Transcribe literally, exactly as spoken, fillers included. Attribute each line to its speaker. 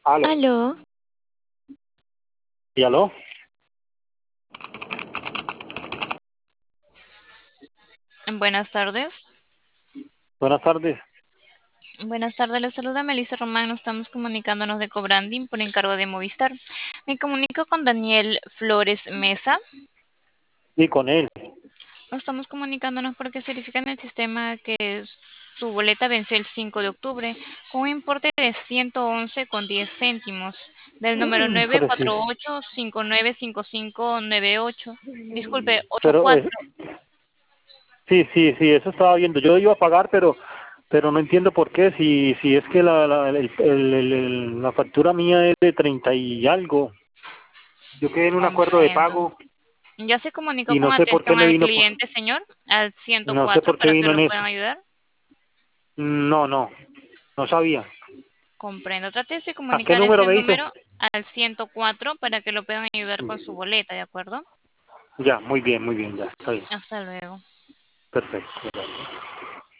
Speaker 1: Aló.
Speaker 2: Aló,
Speaker 1: ¿Y aló?
Speaker 2: buenas tardes.
Speaker 1: Buenas tardes.
Speaker 2: Buenas tardes, les saluda Melissa Román. Nos estamos comunicándonos de Cobranding por encargo de Movistar. Me comunico con Daniel Flores Mesa.
Speaker 1: Y con él.
Speaker 2: Nos estamos comunicándonos porque se verifica en el sistema que su boleta venció el cinco de octubre con un importe de ciento once con diez céntimos del número
Speaker 1: Mm,
Speaker 2: nueve
Speaker 1: Pero sí,
Speaker 2: cuatro ocho cinco nueve cinco cinco nueve ocho. Disculpe, ocho
Speaker 1: pero eh,
Speaker 2: cuatro.
Speaker 1: sí, sí, sí, eso estaba viendo. Yo iba a pagar, pero pero no entiendo por qué. Si si es que la la, el- el- el- el- la factura mía es de treinta y algo. Yo quedé en un acuerdo de
Speaker 2: Comprendo.
Speaker 1: pago
Speaker 2: Ya se comunicó
Speaker 1: y
Speaker 2: con
Speaker 1: no sé por qué
Speaker 2: atención
Speaker 1: me
Speaker 2: al
Speaker 1: vino. por-
Speaker 2: cliente, señor, al ciento
Speaker 1: No sé
Speaker 2: cuatro
Speaker 1: por qué
Speaker 2: para que
Speaker 1: vino en
Speaker 2: lo
Speaker 1: eso.
Speaker 2: puedan ayudar.
Speaker 1: No, no, no sabía.
Speaker 2: Comprendo. Trate de
Speaker 1: ¿A qué
Speaker 2: comunicar
Speaker 1: número
Speaker 2: ese
Speaker 1: me dice?
Speaker 2: número al ciento cuatro para que lo puedan ayudar con su boleta, ¿de acuerdo?
Speaker 1: Ya, muy bien, muy bien, ya, está bien.
Speaker 2: Hasta luego.
Speaker 1: Perfecto.